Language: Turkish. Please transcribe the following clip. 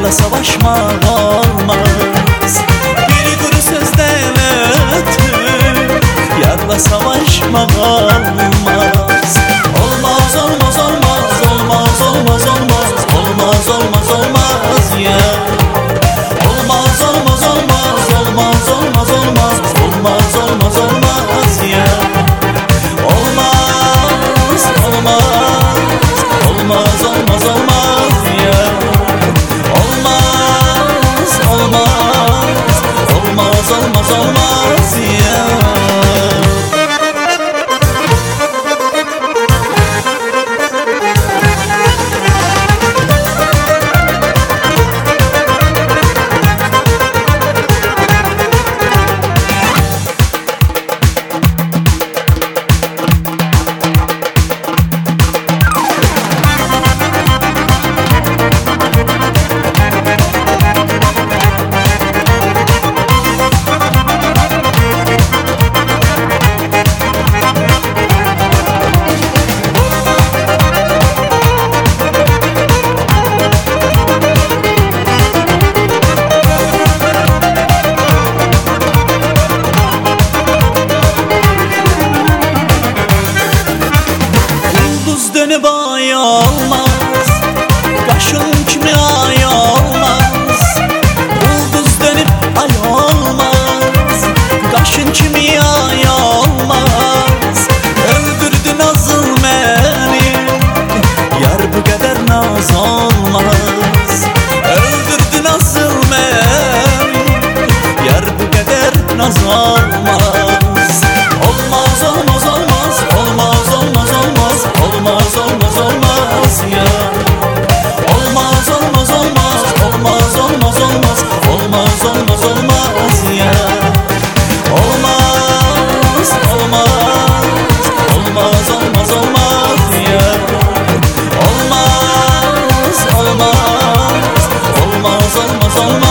yarla savaşmak olmaz. Bir kuru sözden ötürü yarla savaşmak olmaz. Olmaz olmaz olmaz olmaz olmaz olmaz olmaz olmaz olmaz ya. Olmaz olmaz olmaz olmaz olmaz olmaz olmaz olmaz olmaz ya. Olmaz olmaz olmaz olmaz olmaz ya. Olmaz olmaz olmaz olmaz olmaz ya. Dönüp ay olmaz, kaşın kimi ay olmaz. Ulduz dönüp ay olmaz, kaşın kimi ay olmaz. Öldürdü nazıl beni, yar bu kadar naz olmaz. Öldürdü nazıl beni, yar bu kadar naz olmaz. Olmaz olmaz olmaz olmaz olmaz olmaz olmaz olmaz olmaz ya. Olmaz olmaz olmaz olmaz olmaz olmaz olmaz olmaz olmaz ya. Olmaz olmaz olmaz olmaz olmaz ya. Olmaz olmaz olmaz olmaz olmaz.